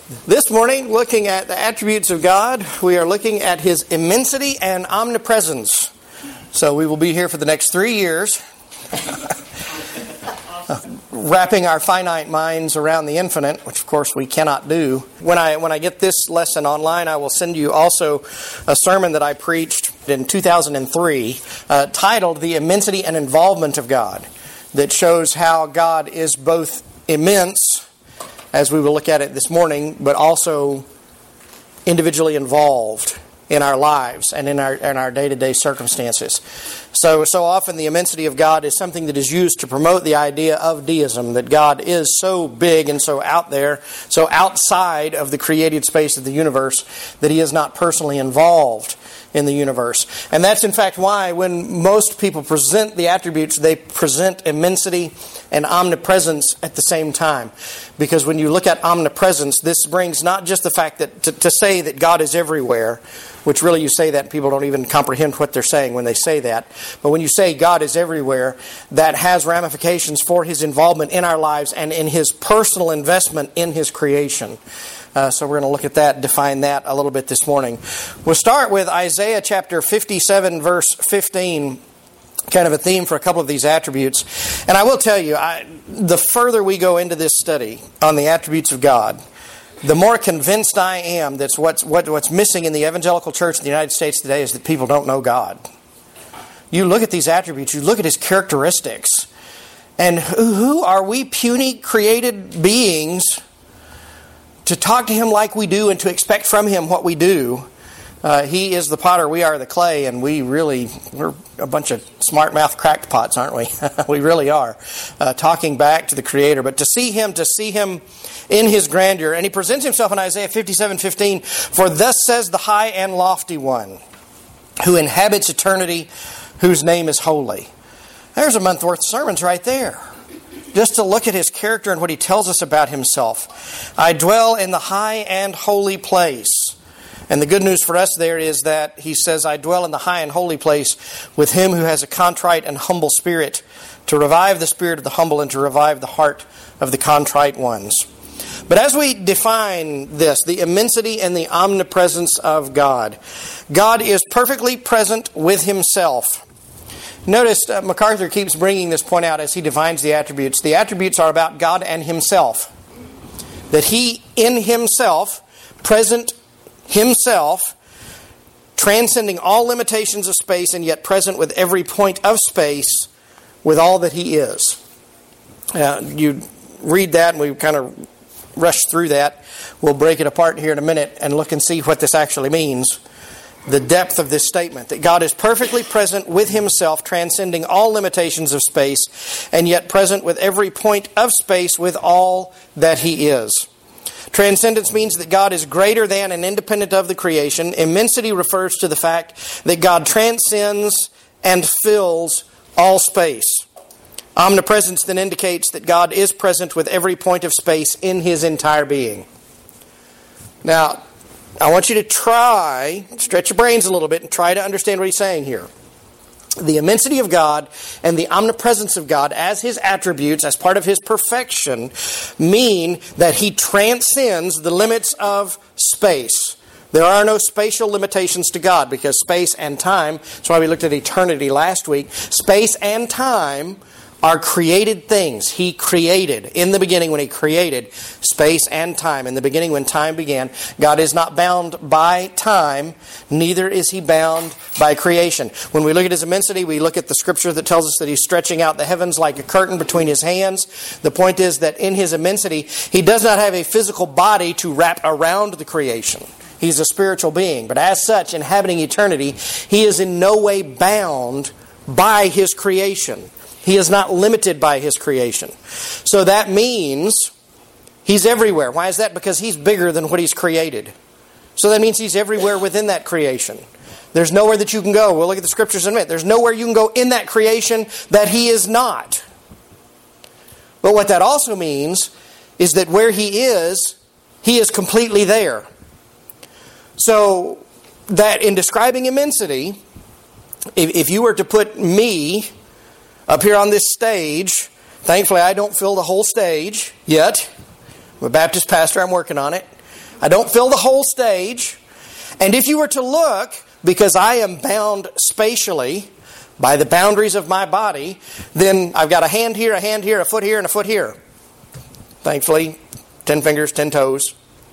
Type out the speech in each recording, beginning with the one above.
This morning, looking at the attributes of God, we are looking at His immensity and omnipresence. So we will be here for the next 3 years, wrapping our finite minds around the infinite, which of course we cannot do. When I get this lesson online, I will send you also a sermon that I preached in 2003 titled The Immensity and Involvement of God, that shows how God is both immense, as we will look at it this morning, but also individually involved in our lives and in our day-to-day circumstances. So often the immensity of God is something that is used to promote the idea of deism, that God is so big and so out there, so outside of the created space of the universe, that He is not personally involved in the universe. And that's in fact why when most people present the attributes, they present immensity and omnipresence at the same time. Because when you look at omnipresence, this brings not just the fact that to say that God is everywhere, which really you say that and people don't even comprehend what they're saying when they say that. But when you say God is everywhere, that has ramifications for His involvement in our lives and in His personal investment in His creation. So we're going to look at that, define that a little bit this morning. We'll start with Isaiah chapter 57, verse 15, kind of a theme for a couple of these attributes. And I will tell you, the further we go into this study on the attributes of God, the more convinced I am that what's missing in the evangelical church in the United States today is that people don't know God. You look at these attributes, you look at His characteristics, and who are we puny created beings to talk to Him like we do and to expect from Him what we do? He is the potter, we are the clay, and we're a bunch of smart-mouthed crackpots, aren't we? We really are. Talking back to the Creator. But to see Him in His grandeur. And He presents Himself in Isaiah 57:15, "For thus says the high and lofty one, who inhabits eternity, whose name is holy." There's a month worth of sermons right there, just to look at His character and what He tells us about Himself. "I dwell in the high and holy place." And the good news for us there is that He says, "I dwell in the high and holy place with Him who has a contrite and humble spirit, to revive the spirit of the humble and to revive the heart of the contrite ones." But as we define this, the immensity and the omnipresence of God, God is perfectly present with Himself. Notice MacArthur keeps bringing this point out as he defines the attributes. The attributes are about God and Himself. That He in Himself, present Himself, transcending all limitations of space and yet present with every point of space with all that He is. You read that and we kind of rush through that. We'll break it apart here in a minute and look and see what this actually means. The depth of this statement, that God is perfectly present with Himself, transcending all limitations of space, and yet present with every point of space with all that He is. Transcendence means that God is greater than and independent of the creation. Immensity refers to the fact that God transcends and fills all space. Omnipresence then indicates that God is present with every point of space in His entire being. Now, I want you to stretch your brains a little bit and try to understand what he's saying here. The immensity of God and the omnipresence of God as His attributes, as part of His perfection, mean that He transcends the limits of space. There are no spatial limitations to God because space and time, that's why we looked at eternity last week, space and time are created things. He created. In the beginning when He created space and time. In the beginning when time began. God is not bound by time. Neither is He bound by creation. When we look at His immensity, we look at the Scripture that tells us that He's stretching out the heavens like a curtain between His hands. The point is that in His immensity, He does not have a physical body to wrap around the creation. He's a spiritual being. But as such, inhabiting eternity, He is in no way bound by His creation. He is not limited by His creation. So that means He's everywhere. Why is that? Because He's bigger than what He's created. So that means He's everywhere within that creation. There's nowhere that you can go. We'll look at the Scriptures in a minute. There's nowhere you can go in that creation that He is not. But what that also means is that where He is completely there. So that in describing immensity, if you were to put me up here on this stage, thankfully I don't fill the whole stage yet. I'm a Baptist pastor, I'm working on it. I don't fill the whole stage. And if you were to look, because I am bound spatially by the boundaries of my body, then I've got a hand here, a foot here, and a foot here. Thankfully, 10 fingers, 10 toes.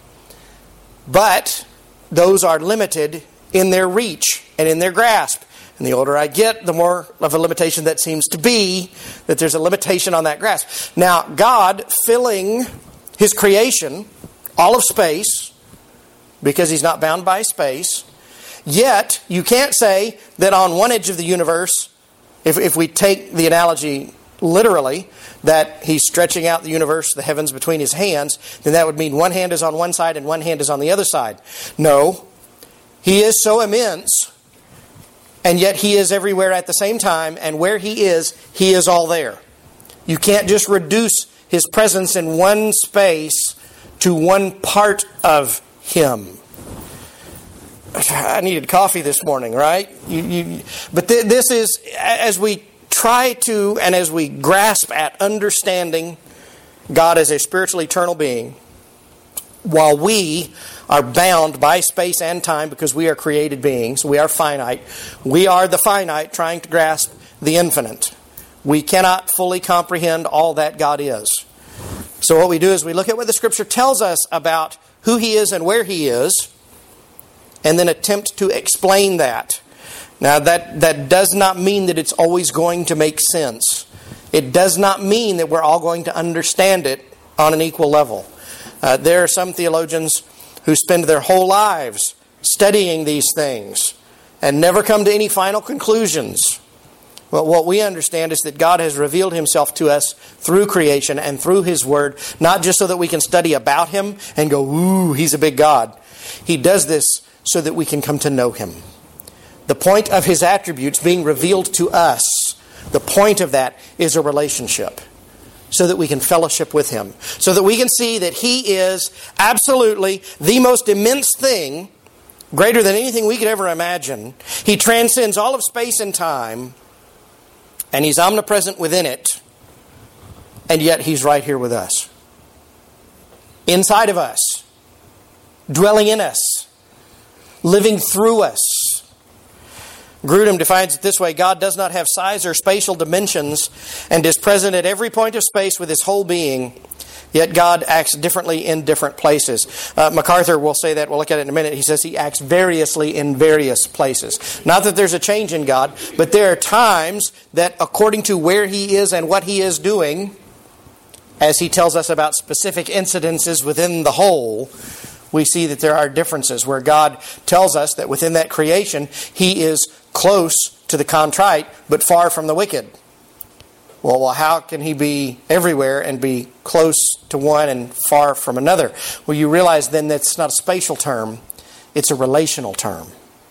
But those are limited in their reach and in their grasp. And the older I get, the more of a limitation that seems to be, that there's a limitation on that grasp. Now, God filling His creation, all of space, because He's not bound by space, yet you can't say that on one edge of the universe, if we take the analogy literally, that He's stretching out the universe, the heavens between His hands, then that would mean one hand is on one side and one hand is on the other side. No, He is so immense, and yet He is everywhere at the same time, and where He is all there. You can't just reduce His presence in one space to one part of Him. I needed coffee this morning, right? But this is, as we try to, and as we grasp at understanding God as a spiritual eternal being, while we are bound by space and time because we are created beings, we are finite. We are the finite trying to grasp the infinite. We cannot fully comprehend all that God is. So what we do is we look at what the Scripture tells us about who He is and where He is, and then attempt to explain that. Now that does not mean that it's always going to make sense. It does not mean that we're all going to understand it on an equal level. There are some theologians who spend their whole lives studying these things and never come to any final conclusions. Well, what we understand is that God has revealed Himself to us through creation and through His Word, not just so that we can study about Him and go, ooh, He's a big God. He does this so that we can come to know Him. The point of His attributes being revealed to us, the point of that is a relationship, so that we can fellowship with Him, so that we can see that He is absolutely the most immense thing, greater than anything we could ever imagine. He transcends all of space and time, and He's omnipresent within it, and yet He's right here with us, inside of us, dwelling in us, living through us. Grudem defines it this way: God does not have size or spatial dimensions and is present at every point of space with His whole being, yet God acts differently in different places. MacArthur will say that. We'll look at it in a minute. He says He acts variously in various places. Not that there's a change in God, but there are times that according to where He is and what He is doing, as He tells us about specific incidences within the whole, we see that there are differences where God tells us that within that creation He is close to the contrite but far from the wicked. Well, how can He be everywhere and be close to one and far from another? Well, you realize then that's not a spatial term, it's a relational term.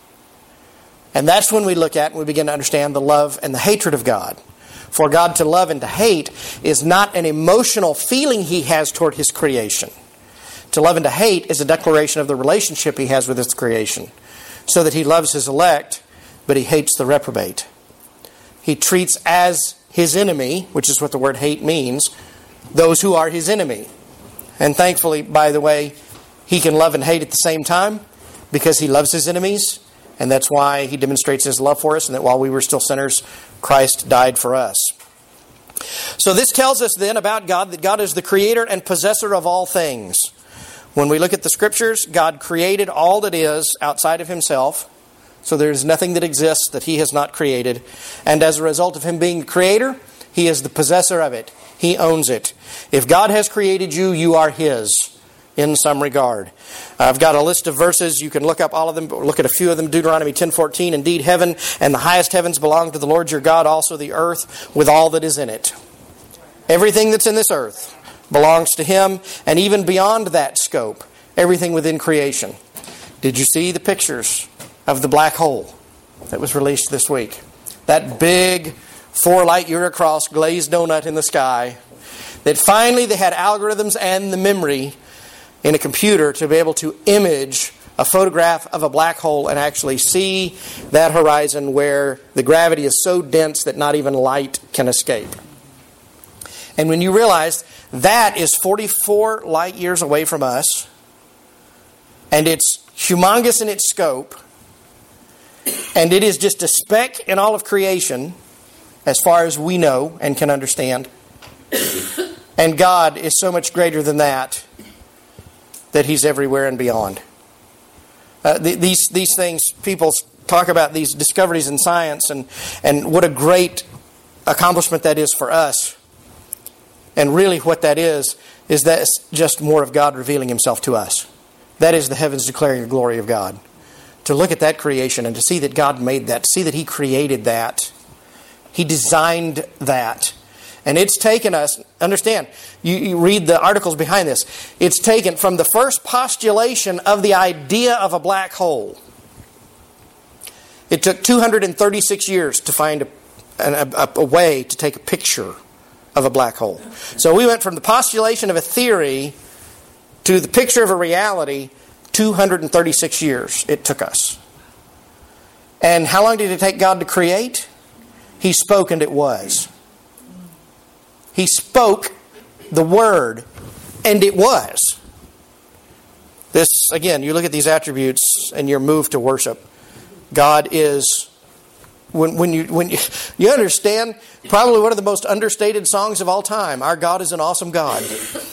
And that's when we look at and we begin to understand the love and the hatred of God. For God to love and to hate is not an emotional feeling He has toward His creation. To love and to hate is a declaration of the relationship He has with His creation, so that He loves His elect, but He hates the reprobate. He treats as His enemy, which is what the word hate means, those who are His enemy. And thankfully, by the way, He can love and hate at the same time because He loves His enemies, and that's why He demonstrates His love for us, and that while we were still sinners, Christ died for us. So this tells us then about God, that God is the creator and possessor of all things. When we look at the Scriptures, God created all that is outside of Himself. So there is nothing that exists that He has not created. And as a result of Him being the creator, He is the possessor of it. He owns it. If God has created you, you are His in some regard. I've got a list of verses. You can look up all of them, but look at a few of them. Deuteronomy 10:14. Indeed, heaven and the highest heavens belong to the Lord your God, also the earth with all that is in it. Everything that's in this earth belongs to Him, and even beyond that scope, everything within creation. Did you see the pictures of the black hole that was released this week? That big 4 light year across glazed donut in the sky, that finally they had algorithms and the memory in a computer to be able to image a photograph of a black hole and actually see that horizon where the gravity is so dense that not even light can escape. And when you realize that is 44 light years away from us, And it's humongous in its scope. And it is just a speck in all of creation, as far as we know and can understand. And God is so much greater than that He's everywhere and beyond. These things, people talk about these discoveries in science and what a great accomplishment that is for us. And really what that is that's just more of God revealing Himself to us. That is the heavens declaring the glory of God. To look at that creation and to see that God made that, to see that He created that. He designed that. And it's taken us, understand, you read the articles behind this. It's taken from the first postulation of the idea of a black hole. It took 236 years to find a way to take a picture of a black hole. So we went from the postulation of a theory to the picture of a reality, 236 years it took us. And how long did it take God to create? He spoke and it was. He spoke the Word and it was. This, again, you look at these attributes and you're moved to worship. God is, when you understand, probably one of the most understated songs of all time. Our God is an awesome God.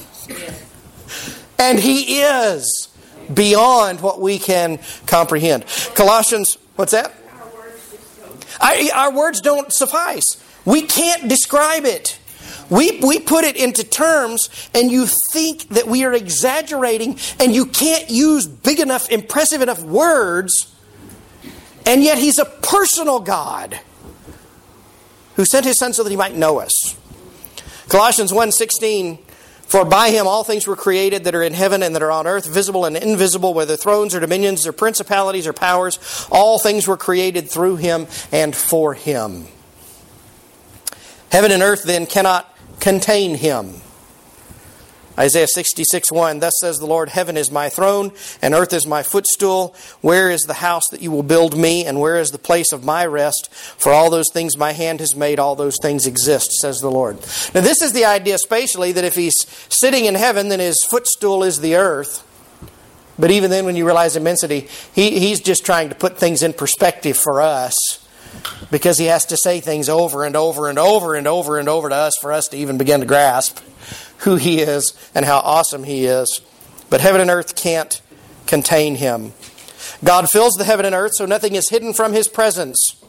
And He is beyond what we can comprehend. Colossians, what's that? Our words don't suffice. We can't describe it. We put it into terms and you think that we are exaggerating and you can't use big enough, impressive enough words. And yet He's a personal God who sent His Son so that He might know us. Colossians 1:16, for by Him all things were created that are in heaven and that are on earth, visible and invisible, whether thrones or dominions or principalities or powers. All things were created through Him and for Him. Heaven and earth then cannot contain Him. Isaiah 66:1, thus says the Lord, heaven is my throne, and earth is my footstool. Where is the house that you will build me, and where is the place of my rest? For all those things my hand has made, all those things exist, says the Lord. Now this is the idea spatially, that if He's sitting in heaven, then His footstool is the earth. But even then, when you realize immensity, He's just trying to put things in perspective for us, because He has to say things over and over and over and over and over to us for us to even begin to grasp who He is and how awesome He is. But heaven and earth can't contain Him. God fills the heaven and earth, so nothing is hidden from His presence.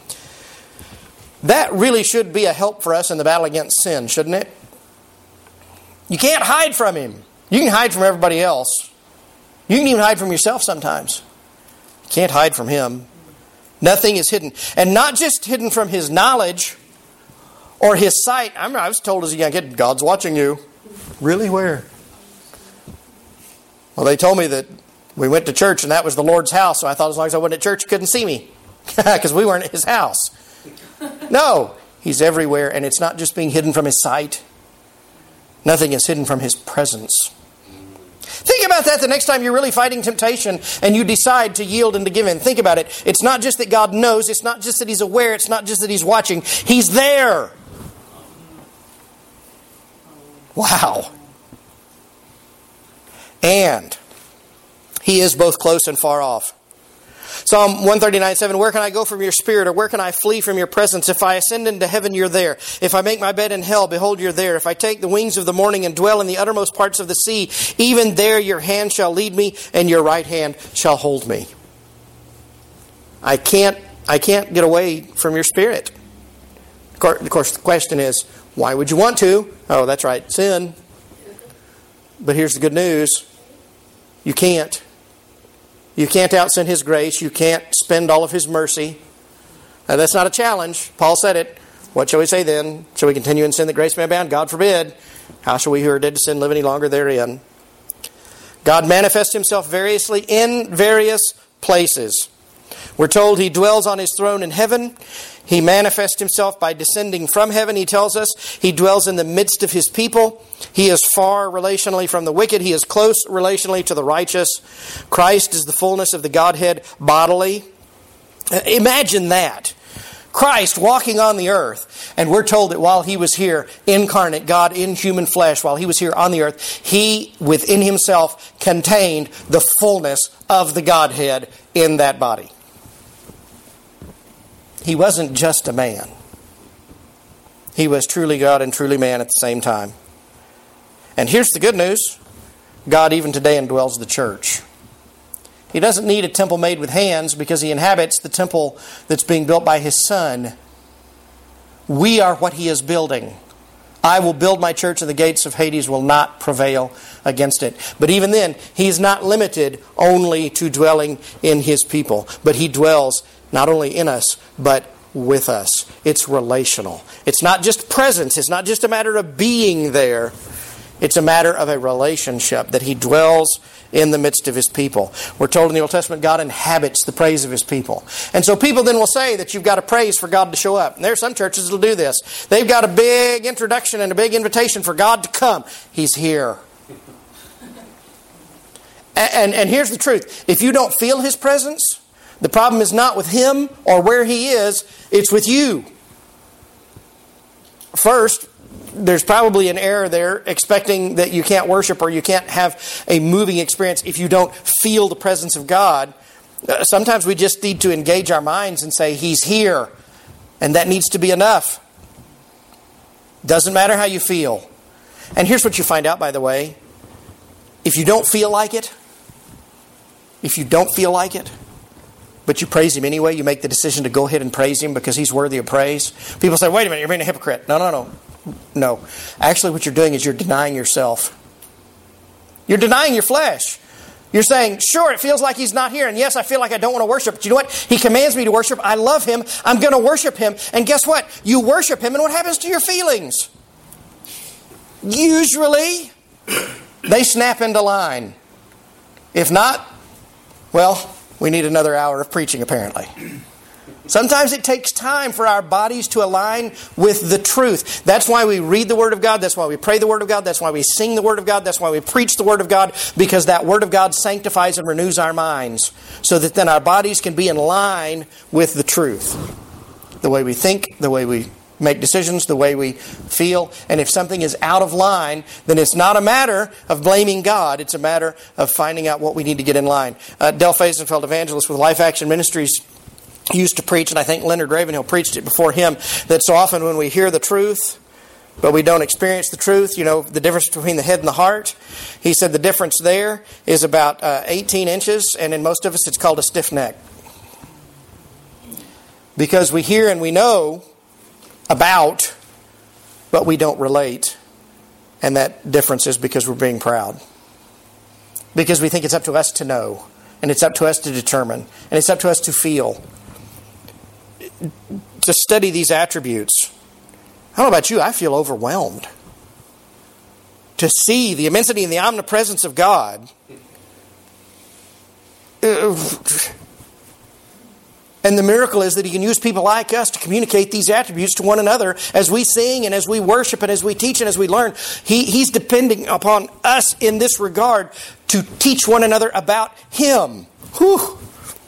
That really should be a help for us in the battle against sin, shouldn't it? You can't hide from Him. You can hide from everybody else. You can even hide from yourself sometimes. You can't hide from Him. Nothing is hidden. And not just hidden from His knowledge or His sight. I was told as a young kid, God's watching you. Really? Where? Well, they told me that we went to church and that was the Lord's house. So I thought as long as I went to church, you couldn't see me. Because we weren't at His house. No. He's everywhere. And it's not just being hidden from His sight. Nothing is hidden from His presence. Think about that the next time you're really fighting temptation and you decide to yield and to give in. Think about it. It's not just that God knows. It's not just that He's aware. It's not just that He's watching. He's there. Wow. And He is both close and far off. Psalm 139:7, where can I go from your spirit, or where can I flee from your presence? If I ascend into heaven, you're there. If I make my bed in hell, behold, you're there. If I take the wings of the morning and dwell in the uttermost parts of the sea, even there your hand shall lead me, and your right hand shall hold me. I can't get away from your spirit. Of course, the question is, why would you want to? Oh, that's right, sin. But here's the good news. You can't. You can't out-sin His grace. You can't spend all of His mercy. Now, that's not a challenge. Paul said it. What shall we say then? Shall we continue in sin that grace may abound? God forbid. How shall we who are dead to sin live any longer therein? God manifests Himself variously in various places. We're told He dwells on His throne in heaven. He manifests Himself by descending from heaven. He tells us He dwells in the midst of His people. He is far relationally from the wicked. He is close relationally to the righteous. Christ is the fullness of the Godhead bodily. Imagine that. Christ walking on the earth. And we're told that while He was here, incarnate, God in human flesh, while He was here on the earth, He within Himself contained the fullness of the Godhead in that body. He wasn't just a man. He was truly God and truly man at the same time. And here's the good news. God even today indwells the church. He doesn't need a temple made with hands because He inhabits the temple that's being built by His Son. We are what He is building. I will build my church and the gates of Hades will not prevail against it. But even then, He's not limited only to dwelling in His people. But He dwells not only in us, but with us. It's relational. It's not just presence. It's not just a matter of being there. It's a matter of a relationship that He dwells in the midst of His people. We're told in the Old Testament God inhabits the praise of His people. And so people then will say that you've got to praise for God to show up. And there are some churches that will do this. They've got a big introduction and a big invitation for God to come. He's here. And here's the truth. If you don't feel His presence, the problem is not with Him or where He is. It's with you. First, there's probably an error there, expecting that you can't worship or you can't have a moving experience if you don't feel the presence of God. Sometimes we just need to engage our minds and say, He's here. And that needs to be enough. Doesn't matter how you feel. And here's what you find out, by the way. If you don't feel like it, but you praise Him anyway, you make the decision to go ahead and praise Him because He's worthy of praise. People say, wait a minute, you're being a hypocrite. No. Actually, what you're doing is you're denying yourself. You're denying your flesh. You're saying, sure, it feels like He's not here. And yes, I feel like I don't want to worship. But you know what? He commands me to worship. I love Him. I'm going to worship Him. And guess what? You worship Him, and what happens to your feelings? Usually, they snap into line. If not, well, we need another hour of preaching, apparently. Sometimes it takes time for our bodies to align with the truth. That's why we read the Word of God. That's why we pray the Word of God. That's why we sing the Word of God. That's why we preach the Word of God. Because that Word of God sanctifies and renews our minds. So that then our bodies can be in line with the truth. The way we think, the way we make decisions, the way we feel. And if something is out of line, then it's not a matter of blaming God. It's a matter of finding out what we need to get in line. Del Faisenfeld, evangelist with Life Action Ministries, used to preach, and I think Leonard Ravenhill preached it before him, that so often when we hear the truth, but we don't experience the truth, the difference between the head and the heart. He said the difference there is about 18 inches, and in most of us it's called a stiff neck. Because we hear and we know about, but we don't relate. And that difference is because we're being proud. Because we think it's up to us to know, and it's up to us to determine, and it's up to us to feel. To study these attributes. I don't know about you, I feel overwhelmed. To see the immensity and the omnipresence of God. And the miracle is that He can use people like us to communicate these attributes to one another as we sing and as we worship and as we teach and as we learn. He's depending upon us in this regard to teach one another about Him. Whew.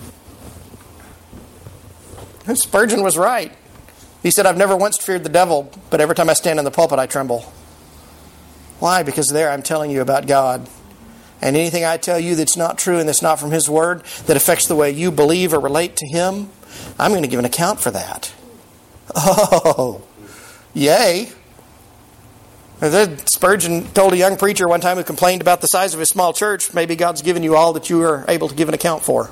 Spurgeon was right. He said, I've never once feared the devil, but every time I stand in the pulpit, I tremble. Why? Because there I'm telling you about God. And anything I tell you that's not true and that's not from His Word, that affects the way you believe or relate to Him, I'm going to give an account for that. Oh, yay. Spurgeon told a young preacher one time who complained about the size of his small church, maybe God's given you all that you are able to give an account for.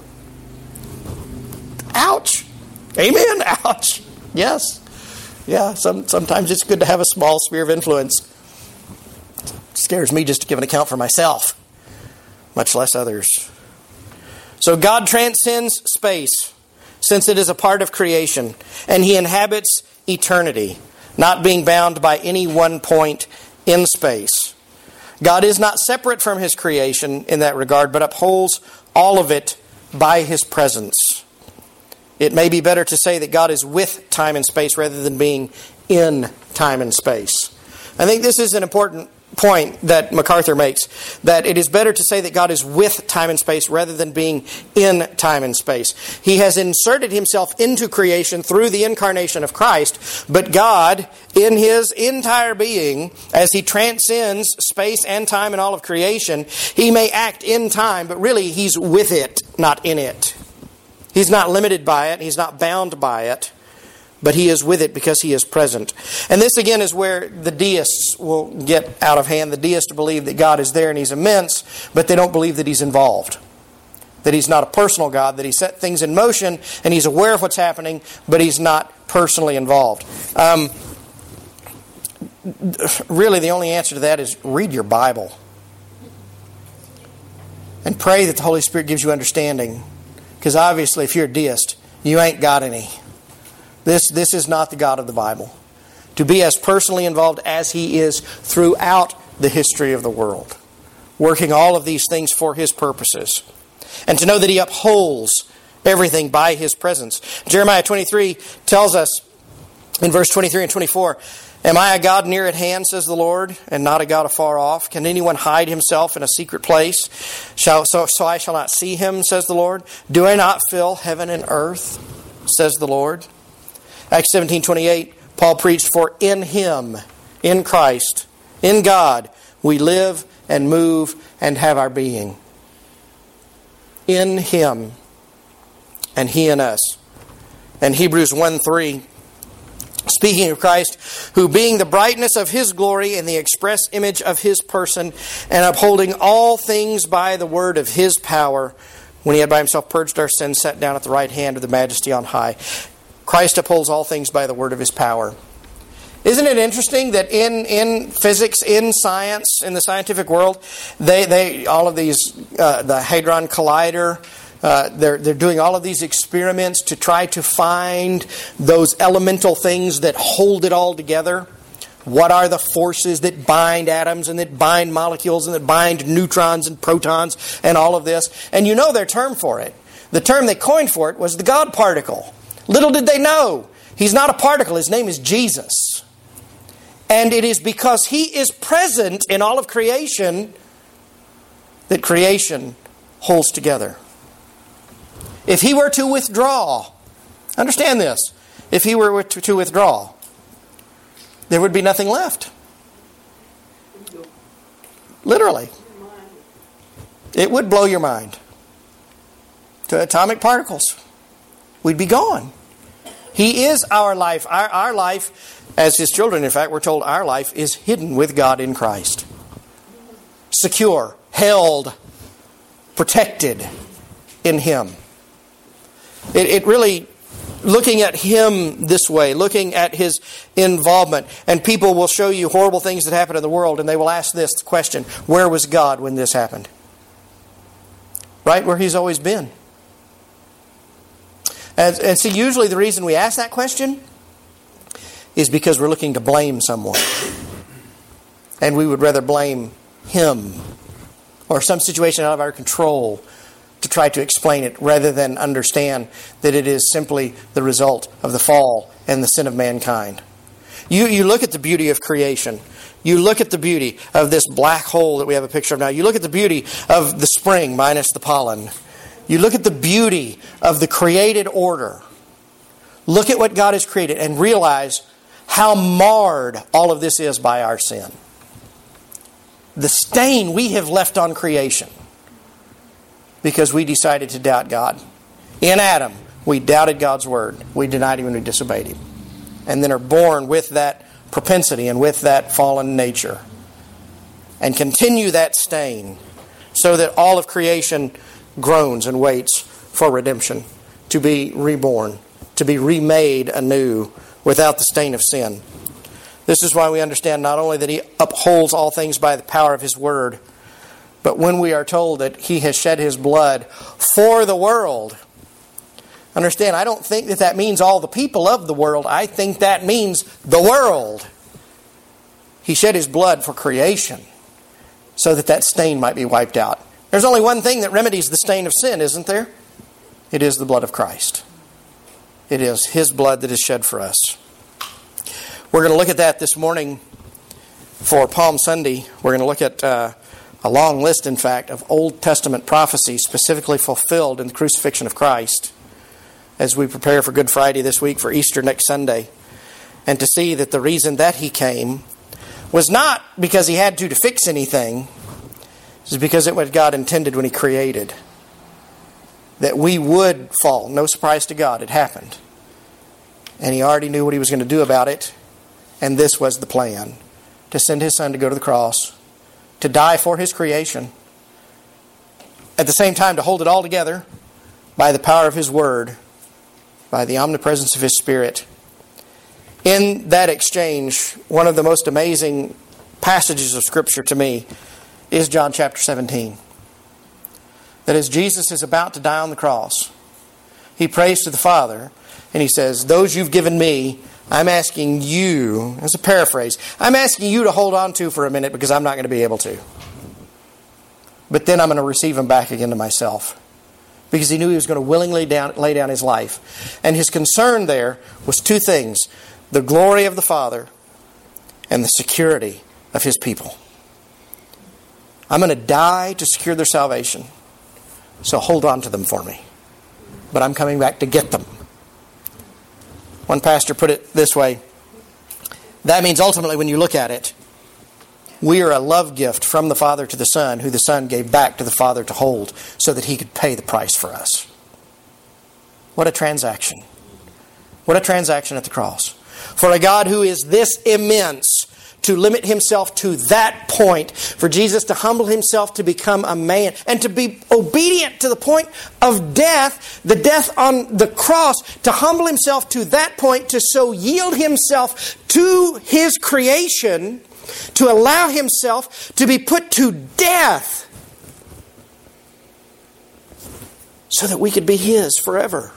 Ouch. Amen. Ouch. Yes. Yeah, sometimes it's good to have a small sphere of influence. It scares me just to give an account for myself, much less others. So God transcends space, since it is a part of creation, and He inhabits eternity, not being bound by any one point in space. God is not separate from His creation in that regard, but upholds all of it by His presence. It may be better to say that God is with time and space rather than being in time and space. I think this is an important point that MacArthur makes, that it is better to say that God is with time and space rather than being in time and space. He has inserted himself into creation through the incarnation of Christ, but God, in his entire being, as he transcends space and time and all of creation, he may act in time, but really he's with it, not in it. He's not limited by it, he's not bound by it, but he is with it because he is present. And this again is where the deists will get out of hand. The deists believe that God is there and he's immense, but they don't believe that he's involved. That he's not a personal God, that he set things in motion and he's aware of what's happening, but he's not personally involved. Really, the only answer to that is read your Bible. And pray that the Holy Spirit gives you understanding. Because obviously, if you're a deist, you ain't got any. This is not the God of the Bible. To be as personally involved as he is throughout the history of the world, working all of these things for his purposes. And to know that he upholds everything by his presence. Jeremiah 23 tells us in verse 23 and 24, "Am I a God near at hand, says the Lord, and not a God afar off? Can anyone hide himself in a secret place? So I shall not see him, says the Lord. Do I not fill heaven and earth, says the Lord?" Acts 17:28, Paul preached, "For in him, in Christ, in God, we live and move and have our being." In him, and he in us. And Hebrews 1:3, speaking of Christ, "who being the brightness of his glory and the express image of his person, and upholding all things by the word of his power, when he had by himself purged our sins, sat down at the right hand of the Majesty on high." Christ upholds all things by the word of his power. Isn't it interesting that in physics, in science, in the scientific world, they all of these, the Hadron Collider, they're doing all of these experiments to try to find those elemental things that hold it all together. What are the forces that bind atoms and that bind molecules and that bind neutrons and protons and all of this? And you know their term for it. The term they coined for it was the God particle. Little did they know, he's not a particle, his name is Jesus. And it is because he is present in all of creation that creation holds together. If he were to withdraw, understand this, if he were to withdraw, there would be nothing left. Literally. It would blow your mind. To atomic particles. We'd be gone. He is our life. Our life, as his children, in fact, we're told our life is hidden with God in Christ. Secure, held, protected in him. It really, looking at him this way, looking at his involvement, and people will show you horrible things that happen in the world, and they will ask this question, where was God when this happened? Right where he's always been. And see, usually the reason we ask that question is because we're looking to blame someone. And we would rather blame him or some situation out of our control to try to explain it rather than understand that it is simply the result of the fall and the sin of mankind. You look at the beauty of creation. You look at the beauty of this black hole that we have a picture of now. You look at the beauty of the spring minus the pollen. You look at the beauty of the created order. Look at what God has created and realize how marred all of this is by our sin. The stain we have left on creation because we decided to doubt God. In Adam, we doubted God's word. We denied him and we disobeyed him. And then are born with that propensity and with that fallen nature. And continue that stain so that all of creation groans and waits for redemption, to be reborn, to be remade anew without the stain of sin. This is why we understand not only that he upholds all things by the power of his word, but when we are told that he has shed his blood for the world, understand, I don't think that means all the people of the world. I think that means the world. He shed his blood for creation so that stain might be wiped out. There's only one thing that remedies the stain of sin, isn't there? It is the blood of Christ. It is his blood that is shed for us. We're going to look at that this morning for Palm Sunday, we're going to look at a long list, in fact, of Old Testament prophecies specifically fulfilled in the crucifixion of Christ as we prepare for Good Friday this week, for Easter next Sunday, and to see that the reason that He came was not because He had to fix anything. It was because it was what God intended when He created. That we would fall. No surprise to God. It happened. And He already knew what He was going to do about it. And this was the plan. To send His Son to go to the cross. To die for His creation. At the same time, to hold it all together by the power of His Word. By the omnipresence of His Spirit. In that exchange, one of the most amazing passages of Scripture to me is John chapter 17. That as Jesus is about to die on the cross, He prays to the Father and He says, "Those you've given me, I'm asking you," as a paraphrase, "I'm asking you to hold on to for a minute because I'm not going to be able to. But then I'm going to receive them back again to myself." Because He knew He was going to willingly lay down His life. And His concern there was two things: the glory of the Father and the security of His people. I'm going to die to secure their salvation. So hold on to them for me. But I'm coming back to get them. One pastor put it this way: that means ultimately, when you look at it, we are a love gift from the Father to the Son, who the Son gave back to the Father to hold so that He could pay the price for us. What a transaction. What a transaction at the cross. For a God who is this immense, to limit Himself to that point, for Jesus to humble Himself to become a man, and to be obedient to the point of death, the death on the cross, to humble Himself to that point, to so yield Himself to His creation, to allow Himself to be put to death, so that we could be His forever.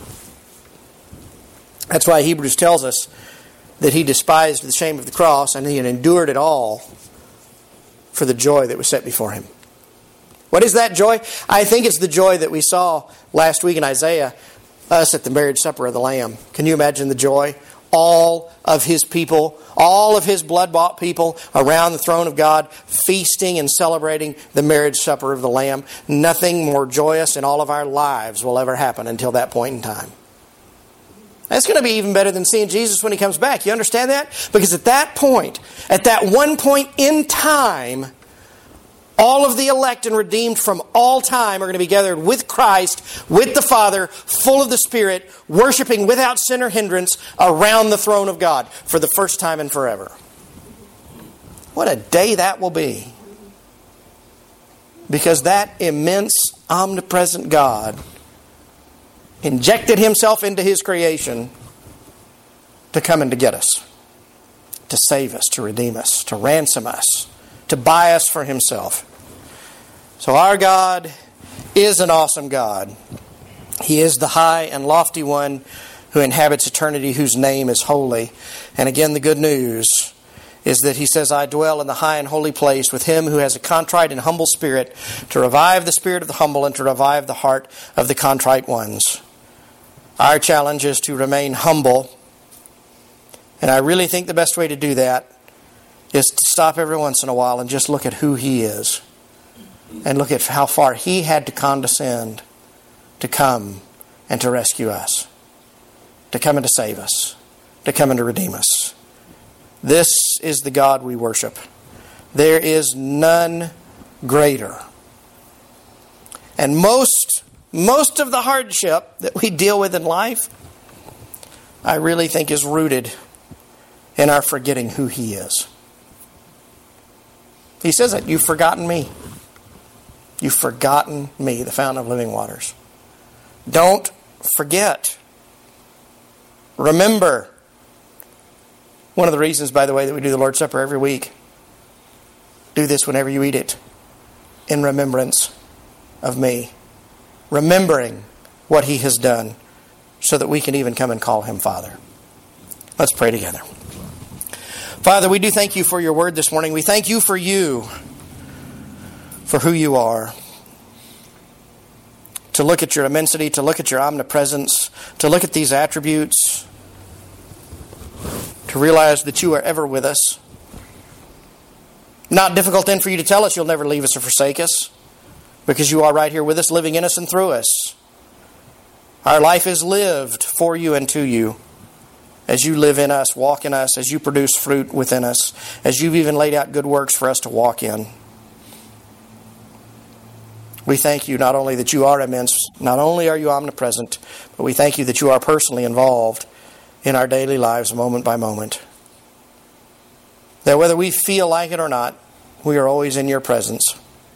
That's why Hebrews tells us that He despised the shame of the cross, and He had endured it all for the joy that was set before Him. What is that joy? I think it's the joy that we saw last week in Isaiah, us at the marriage supper of the Lamb. Can you imagine the joy? All of His people, all of His blood-bought people around the throne of God, feasting and celebrating the marriage supper of the Lamb. Nothing more joyous in all of our lives will ever happen until that point in time. That's going to be even better than seeing Jesus when He comes back. You understand that? Because at that point, at that one point in time, all of the elect and redeemed from all time are going to be gathered with Christ, with the Father, full of the Spirit, worshiping without sin or hindrance around the throne of God for the first time and forever. What a day that will be. Because that immense, omnipresent God injected Himself into His creation to come and to get us, to save us, to redeem us, to ransom us, to buy us for Himself. So our God is an awesome God. He is the high and lofty one who inhabits eternity, whose name is holy. And again, the good news is that He says, "I dwell in the high and holy place with Him who has a contrite and humble spirit, to revive the spirit of the humble and to revive the heart of the contrite ones." Our challenge is to remain humble. And I really think the best way to do that is to stop every once in a while and just look at who He is. And look at how far He had to condescend to come and to rescue us. To come and to save us. To come and to redeem us. This is the God we worship. There is none greater. And most of the hardship that we deal with in life, I really think is rooted in our forgetting who He is. He says it, "You've forgotten me. You've forgotten me, the fountain of living waters." Don't forget. Remember. One of the reasons, by the way, that we do the Lord's Supper every week. Do this whenever you eat it, in remembrance of me. Remembering what He has done, so that we can even come and call Him Father. Let's pray together. Father, we do thank You for Your word this morning. We thank You for You, for who You are. To look at Your immensity, to look at Your omnipresence, to look at these attributes, to realize that You are ever with us. Not difficult then for you to tell us you'll never leave us or forsake us, because you are right here with us, living in us and through us. Our life is lived for you and to you, as you live in us, walk in us, as you produce fruit within us, as you've even laid out good works for us to walk in. We thank you not only that you are immense, not only are you omnipresent, but we thank you that you are personally involved in our daily lives moment by moment. That whether we feel like it or not, we are always in your presence.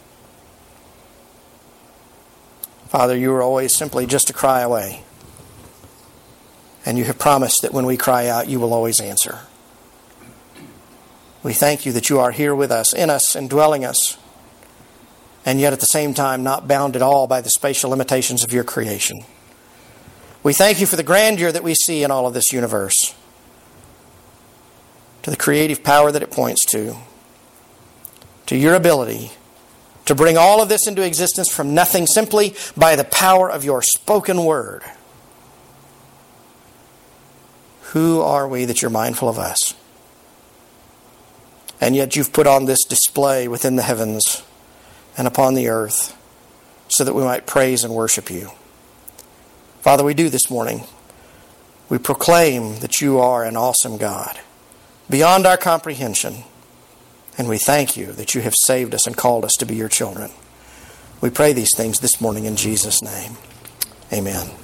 Father, you are always simply just a cry away. And you have promised that when we cry out, you will always answer. We thank you that you are here with us, in us, indwelling us, and yet at the same time not bound at all by the spatial limitations of your creation. We thank you for the grandeur that we see in all of this universe, to the creative power that it points to your ability to bring all of this into existence from nothing simply by the power of your spoken word. Who are we that you're mindful of us? And yet you've put on this display within the heavens and upon the earth so that we might praise and worship you. Father, we do this morning. We proclaim that you are an awesome God, beyond our comprehension. And we thank you that you have saved us and called us to be your children. We pray these things this morning in Jesus' name. Amen.